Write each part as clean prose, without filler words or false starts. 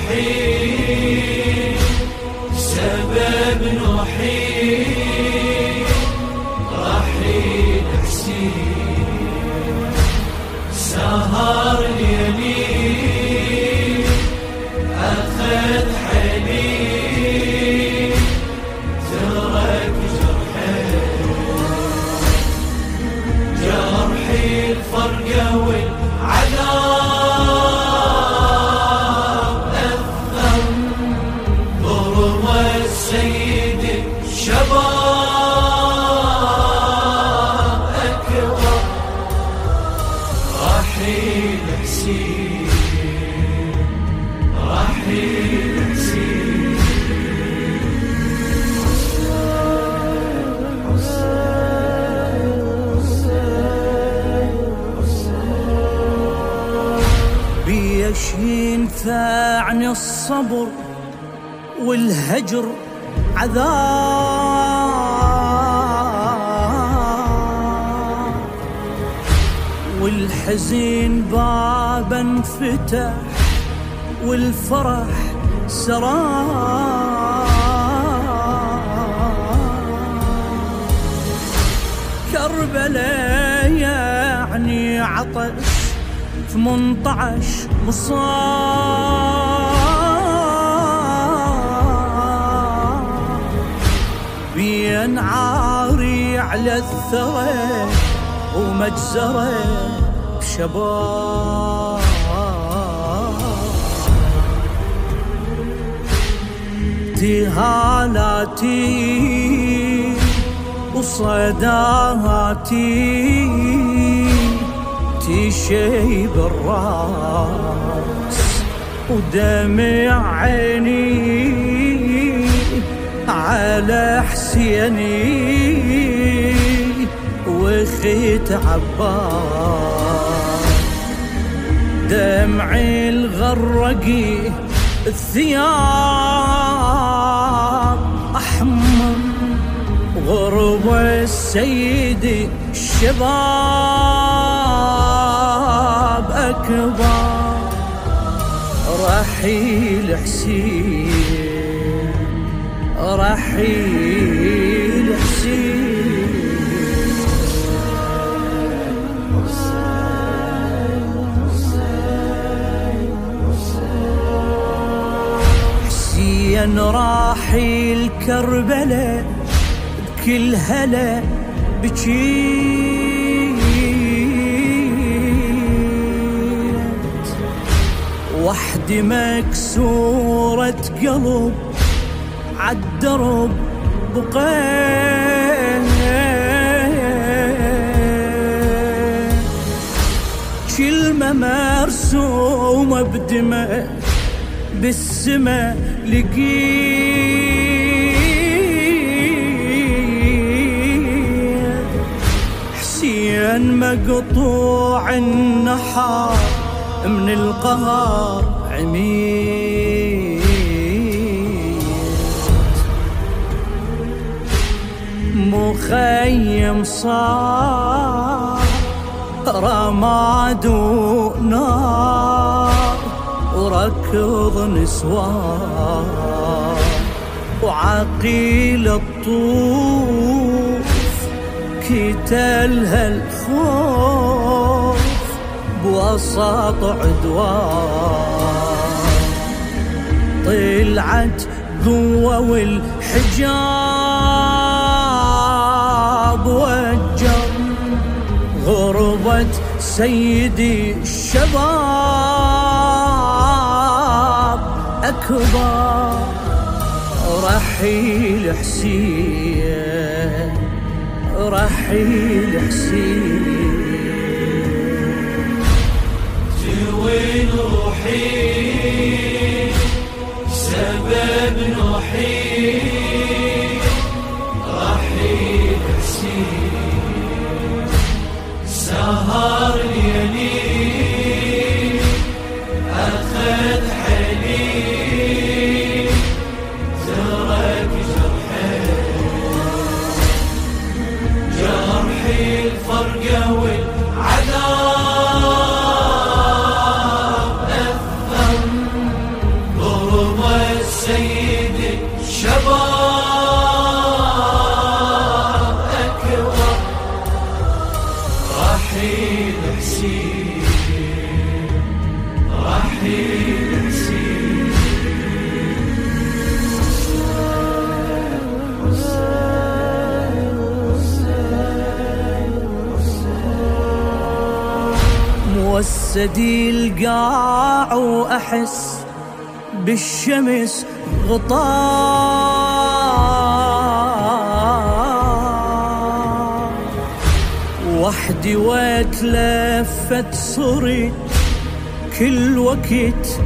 روحي سبب نوحي رحيل حسين سهر ليلي أخذ حنين ترك جرحي الفرقة والعذاب أثر ضرب السيد الشباب أكبر رحيل حسين رحيل حسين ينفعني الصبر والهجر عذاب والحزين بابا انفتح والفرح سراب كربلاء يعني عطش 18 مصاب بين عاري على الثرى ومجزرة بشباب تهالاتي وصداتي تشيب الراس ودمع عيني على حسيني وخيت عباس دمعي الغرقي الثياب أحمر غرب السيد الشباب أكبر رحيل حسين رحيل حسين حسين راحل كربلاء بكل هلا بجيت وحدي مكسورة قلب عالدرب بقيت كلمة مرسومة بدماء بالسما لقيت حسين مقطوع النحر من القهر عميت مخيم صار رماد ونار وركض نسوان وعقيل الطوف كتلها الخوف بوسط عدوان طلعت قوة والحجاب وجر غربة سيدي الشباب أكبر رحيل حسين رحيل حسين وين روحي سبب نوحي رحيل حسين سهر ليلي أخذ حنين ترك جرحي الفرقة والعذاب أثر رحيل حسين رحيل حسين موسدي القاع وأحس بالشمس غطاء وحدي واتلفت صرت كل وقت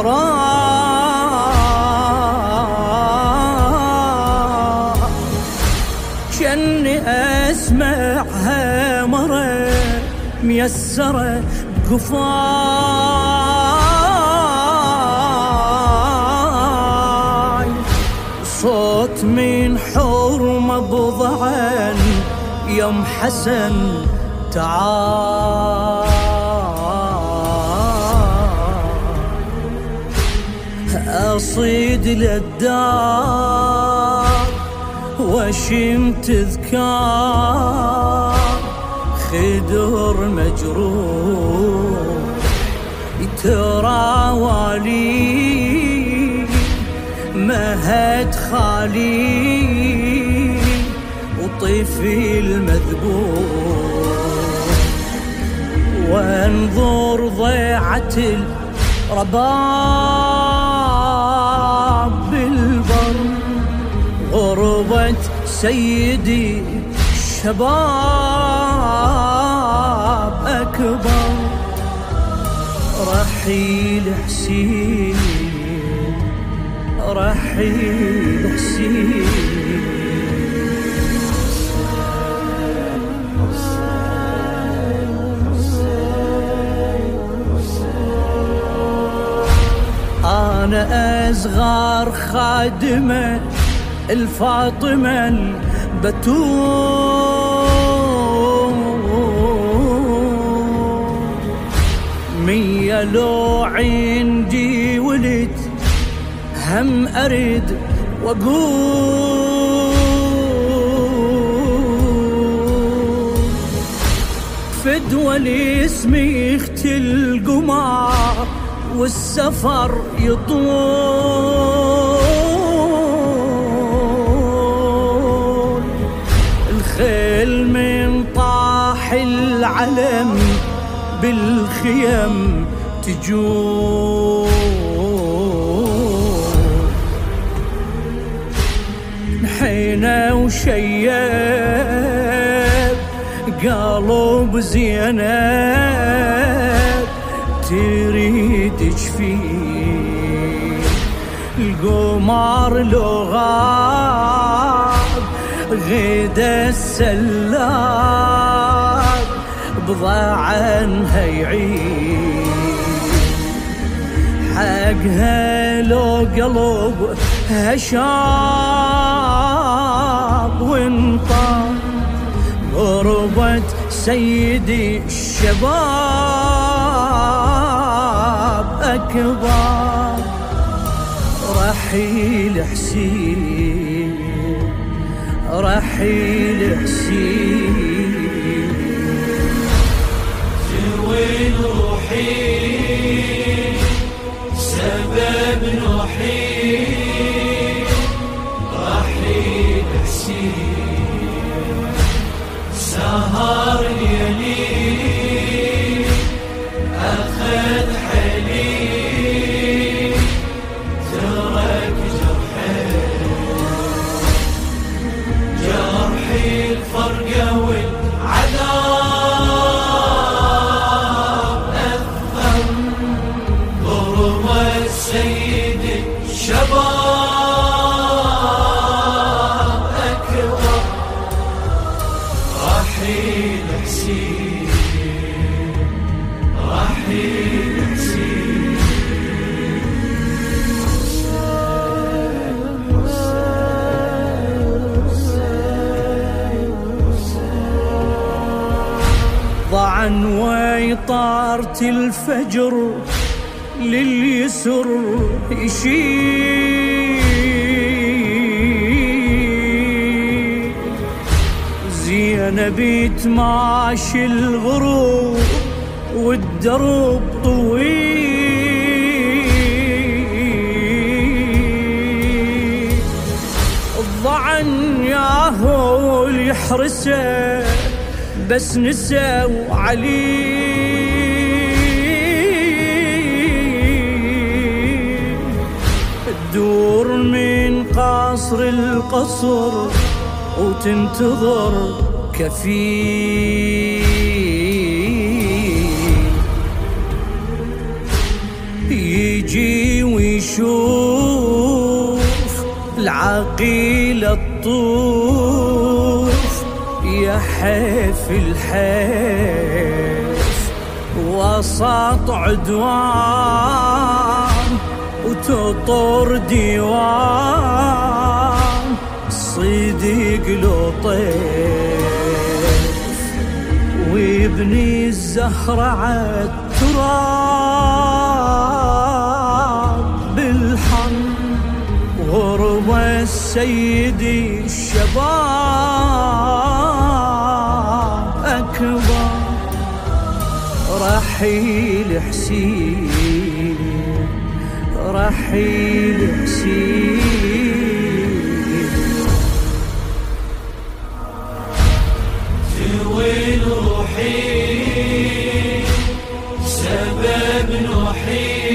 وراه جني أسمعها مرة ميسرة بقفاي صوت من حرمة بضعن يم حسن تعال أصيد للدار وشم تذكار خدر مجروح تراوالي مهد خالي وطفي المذبوح وانظر ضيعة الرباب بالبر غربة سيدي الشباب أكبر رحيل حسين رحيل حسين أنا أصغر خادمة الفاطمة البتول مية لو عندي ولد هم أريد وأقول فدوى لاسمي اختي القمر والسفر يطول الخيل من طاح العلم بالخيم تجول حين وشيب قلب زينب تريد تشفي القمر لو غاب غيد السلاب بضاعنها يعيد حقها لو قلب هشاب وانطار غربة سيدي الشباب أكبر رحيل حسين رحيل حسين تروي روحي سبب نوحي رحيل حسين سهر ليالي أخذ حلي ترك جرحي الفرقة والعذاب أثر ضرب السيد الشباب أكبر رحيل حسين رحيل حسين ضعن ويطارت الفجر لليسر يشيل زينب وانا بيت ماشي الغروب والدرب طويل، الضعن ياهو يحرسه بس نسوا عليه، تدور من قصر القصر وتنتظر كفيل، يجي ويشوف العقيلة الطوف يحف الحيف وسط عدوان وتطر ديوان، صديق له طيف ويبني الزهرة عالتراب بالحن، غربة السيد الشباب أكبر، رحيل حسين رحيل حسين. تروي روحي سبب نوحي